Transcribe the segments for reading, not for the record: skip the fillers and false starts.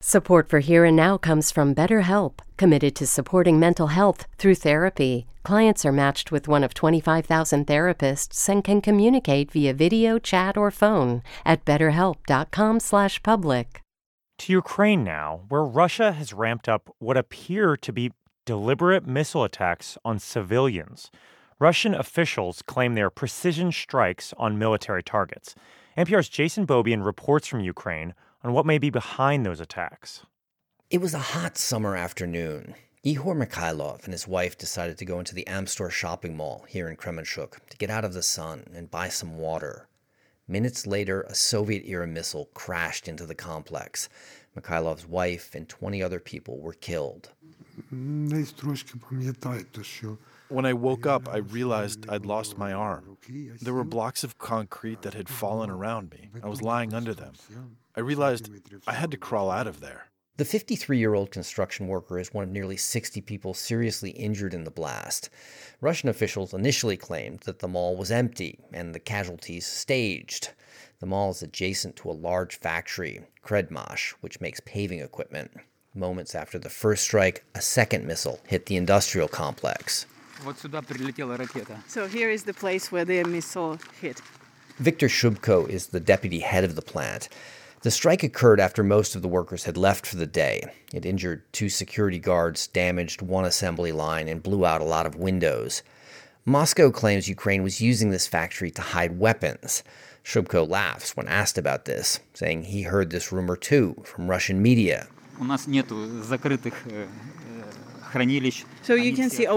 Support for Here and Now comes from BetterHelp, committed to supporting mental health through therapy. Clients are matched with one of 25,000 therapists and can communicate via video, chat, or phone at betterhelp.com/public. To Ukraine now, where Russia has ramped up what appear to be deliberate missile attacks on civilians. Russian officials claim they are precision strikes on military targets. NPR's Jason Beaubien reports from Ukraine on what may be behind those attacks. It was a hot summer afternoon. Ihor Mikhailov and his wife decided to go into the Amstor shopping mall here in Kremenchuk to get out of the sun and buy some water. Minutes later, a Soviet-era missile crashed into the complex. Mikhailov's wife and 20 other people were killed. When I woke up, I realized I'd lost my arm. There were blocks of concrete that had fallen around me. I was lying under them. I realized I had to crawl out of there. The 53-year-old construction worker is one of nearly 60 people seriously injured in the blast. Russian officials initially claimed that the mall was empty and the casualties staged. The mall is adjacent to a large factory, Kredmash, which makes paving equipment. Moments after the first strike, a second missile hit the industrial complex. So here is the place where the missile hit. Viktor Shubko is the deputy head of the plant. The strike occurred after most of the workers had left for the day. It injured 2 security guards, damaged 1 assembly line, and blew out a lot of windows. Moscow claims Ukraine was using this factory to hide weapons. Shubko laughs when asked about this, saying he heard this rumor too from Russian media. So you can see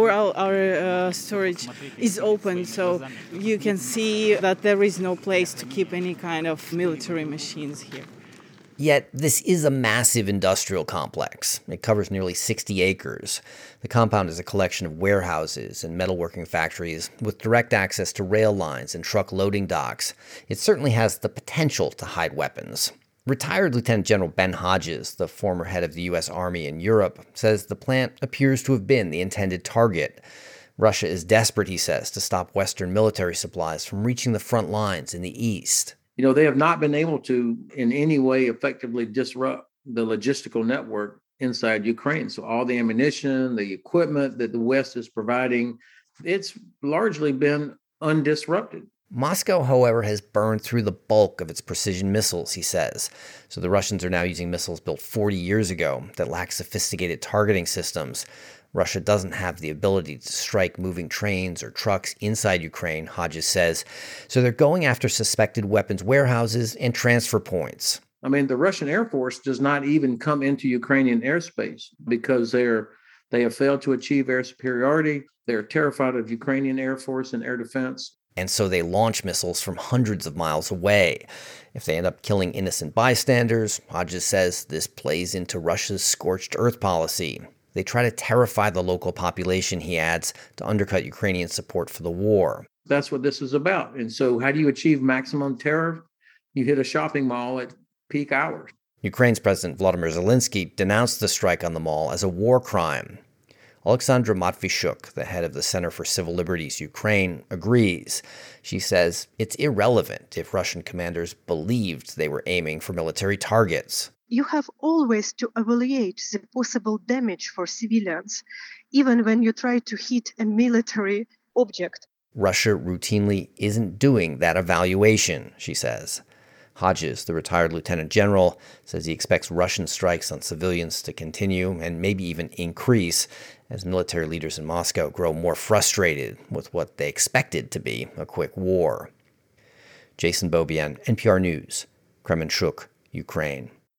our storage is open, so you can see that there is no place to keep any kind of military machines here. Yet this is a massive industrial complex. It covers nearly 60 acres. The compound is a collection of warehouses and metalworking factories with direct access to rail lines and truck loading docks. It certainly has the potential to hide weapons. Retired Lieutenant General Ben Hodges, the former head of the U.S. Army in Europe, says the plant appears to have been the intended target. Russia is desperate, he says, to stop Western military supplies from reaching the front lines in the east. They have not been able to in any way effectively disrupt the logistical network inside Ukraine. So all the ammunition, the equipment that the West is providing, it's largely been undisrupted. Moscow, however, has burned through the bulk of its precision missiles, he says. So the Russians are now using missiles built 40 years ago that lack sophisticated targeting systems. Russia doesn't have the ability to strike moving trains or trucks inside Ukraine, Hodges says. So they're going after suspected weapons warehouses and transfer points. The Russian Air Force does not even come into Ukrainian airspace because they have failed to achieve air superiority. They're terrified of Ukrainian Air Force and air defense. And so they launch missiles from hundreds of miles away. If they end up killing innocent bystanders, Hodges says this plays into Russia's scorched earth policy. They try to terrify the local population, he adds, to undercut Ukrainian support for the war. That's what this is about. And so how do you achieve maximum terror? You hit a shopping mall at peak hours. Ukraine's President Volodymyr Zelensky denounced the strike on the mall as a war crime. Alexandra Matvyshuk, the head of the Center for Civil Liberties Ukraine, agrees. She says it's irrelevant if Russian commanders believed they were aiming for military targets. You have always to evaluate the possible damage for civilians, even when you try to hit a military object. Russia routinely isn't doing that evaluation, she says. Hodges, the retired lieutenant general, says he expects Russian strikes on civilians to continue and maybe even increase as military leaders in Moscow grow more frustrated with what they expected to be a quick war. Jason Beaubien, NPR News, Kremenchuk, Ukraine.